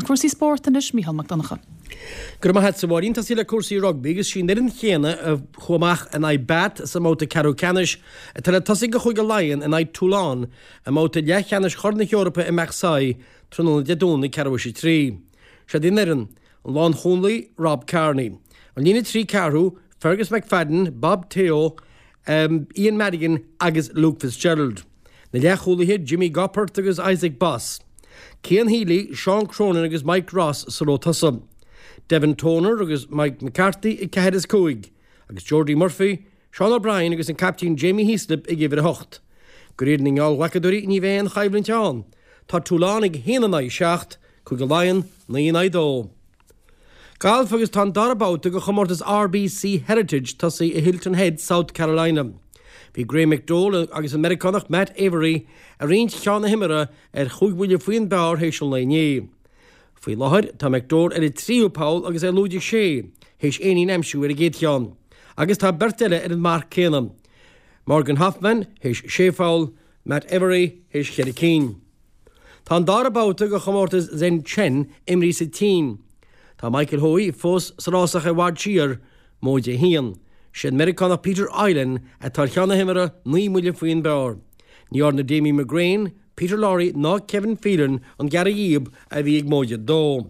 cuasaí spórtanis Mícheál Mac Donacha. Gur ma het sa bhíonn tá síle cuasaí rugby agus sin an chéine a chumach an bat sa móta Caró Canis tar tasig go chuig go laon an Toulon a móta lechanis chorna Europa i Marseille trúna deúna Carúisi trí. Se dinean an Lán Hónlaí Rob Kearney. An lína trí carú Fergus McFadden, Bob Theo, Ian Madigan agus Luke Fitzgerald. Na lechúlaithe Jimmy Goppert agus Isaac Boss. Cian Healy, Sean Cronin agus Mike Ross sa Rótasam. Devin Toner agus Mike McCarthy i Cahedas Coig. Agus Jordy Murphy, Sean O'Brien agus an captain Jamie Heaslip i gifir a hocht. Gwyredning all wacadurí ní bhéan chaibhlinn teán. Tá Toulon ag héanana i seacht, chuig go laon na i dó. Galf agus tá darabáta go chomórtas RBC Heritage tosaí i Hilton Head, South Carolina. Bhí Graham McDowell agus Americanach Matt Avery a réint cheanna himara chuig bhuiile faoin beár héisiil na inné. Faoi láthir tá McDowell i tríopáil agus lúide sé, héis éí nemsú a géad cheán. Agus tá berteile an Mark Céanam. Morgan Hoffman héis séfáil, Matt Avery héis chead cín. Tá darabáta go chomórtas Zen Chen imrí sa tí. Tá Michael Hoey fós sarásach a bhhaid siar móide hían. Sin Americanach Peter Island a tar cheanna himara 9 milliún faoin beár. Níor na Damien McGrain, Peter Lorry ná Kevin Phelan an Gary Yeeb a bhí ag móide dó.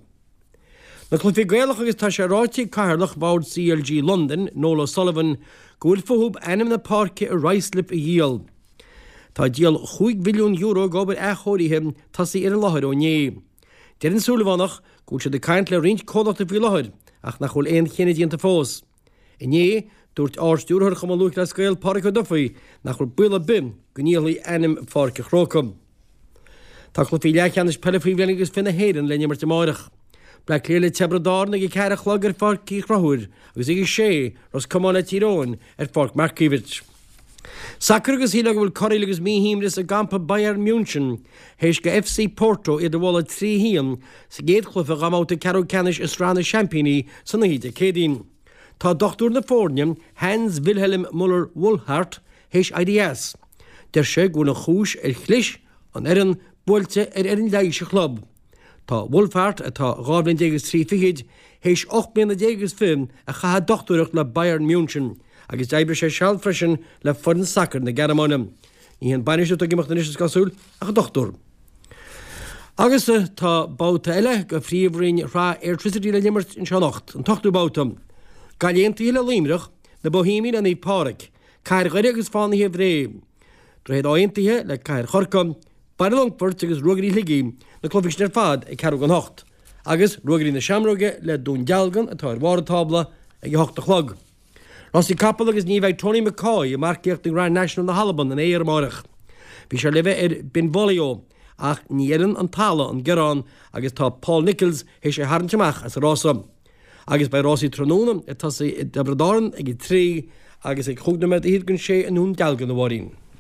Na clufi gaalach agus tá sé ráiti cairlach bád CLG London, Nola Sullivan, gúil fóhúb enam na parke a Ruislip i díal. Tá díal 5 milliún euro gobar echóirithe tasí ar an láthir ó né. Dean Súlevánach gúil sé de caint le riint cólacht a bhí láthir, ach nach chul éon chéine díanta fós. I né, dúirt ástúrthir chum an luach le scail parca dufaí nach chul buile bim go níolaí enam farca chrócam. Tá chlufi lechanis pelifríhlein agus finna héan lenne mar temáireach. Ble léile tebradár na ceir a chlog ar farcí chrathúir agus ige sé ros cumána tíróin ar farc Markiewicz. Sacr agus híle go bhfuil choirí agus míhíimris a gampa Bayern München héis go FC Porto idir bhla 3 híam sa géad chlufa gamáta Caró Canis is rána championí san na híte cédín. Tá dochtúr na fórneam Hans Wilhelm Müller-Wohlhart héis IDS. Der sé gúna chúis ar chlis an an builte ar an leiise club. Tá Wohlhart atá 3 héis 8 a chaha dochtúach le Bayern München agus d'aibre sé seall freisin le fun sacr na Germanam. Í an bainisteú a gimach na níos gasúil a dochtúr. Agus tá báta eile go phríomhrín rá electricity le limmert in seanocht an tochtú bátam. Galéonta le límreach na Bohímín an í páric, cair gaiire agus fánaí a bhré. Dréad áontaithe le cair chorcam, Barlongport agus rugarí ligí na clofis nar fad ag carú an hocht, agus rugarí na seamróge le dún dealgan atá ar bhhartábla ag hocht a chlog. Rosí capal agus ní bheith Tony McCoy i marceocht an Grand National na Halaban an éar marach. Bhí sé libh ar Binvolio ach nían an tala an Gerán agus tá Paul Nichols héis sé haranteach as a Rossam. Agus bei Rossi Trónúnam tá sé Debradáran ag 3 agus ag chugnamid hígann sé an nún dealgan na bhharín.